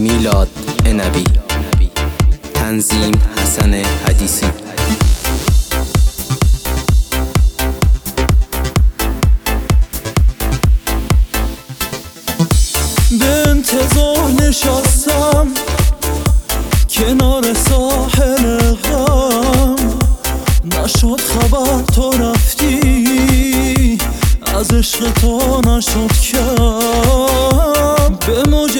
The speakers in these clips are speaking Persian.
میلاد عنبی، تنظیم حسن حدیثی. به انتظار نشستم کنار ساحل غم، نشد خبر تو رفتی، از عشق تو نشد کم. به موج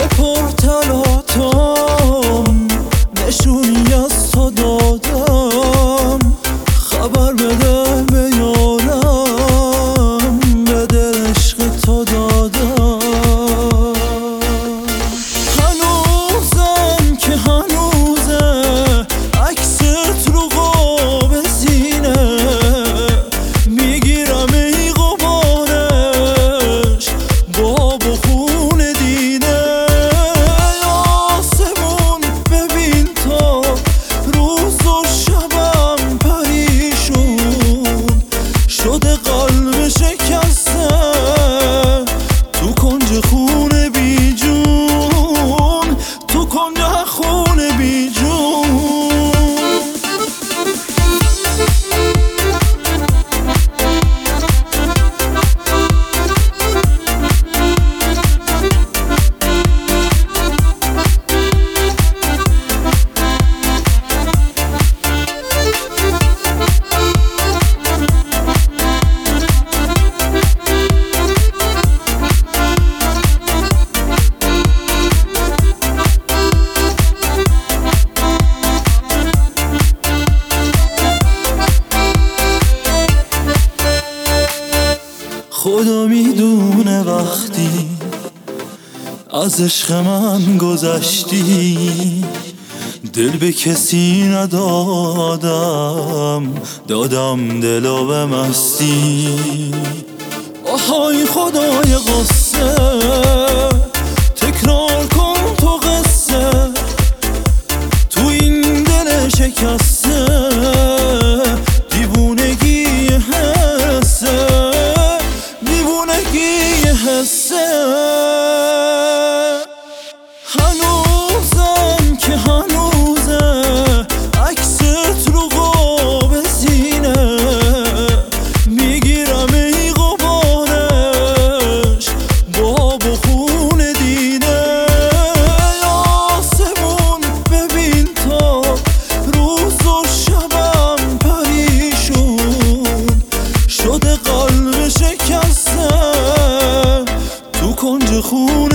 پرتلاطم نشونی از تو دادم، خبر بده به یارم، به دل عشق تو دادم. هنوزم که هنوزه عکست رو قاب سینه، میگیرم ای غبارش با بخون دیده. آسمون ببین تا روز و شبم پریشون شده، قلب شکسته تو کنج خونه بی جون، تو کنج خونه بی جون. خدا میدونه وقتی از عشق من گذشتی، دل به کسی ندادم، دادم دلو به مستی. آهای خدای قصه تکرار کن تو قصه، تو این دل شکسته دیوونگی حسه، دیوونگی حسه. هنوزم که هنوزه عکست رو قاب سینه، میگیرم ای غبارش با بخون دیده. آسمون ببین تا روز و شبم پریشون شده، قلب شکسته تو کنج خونه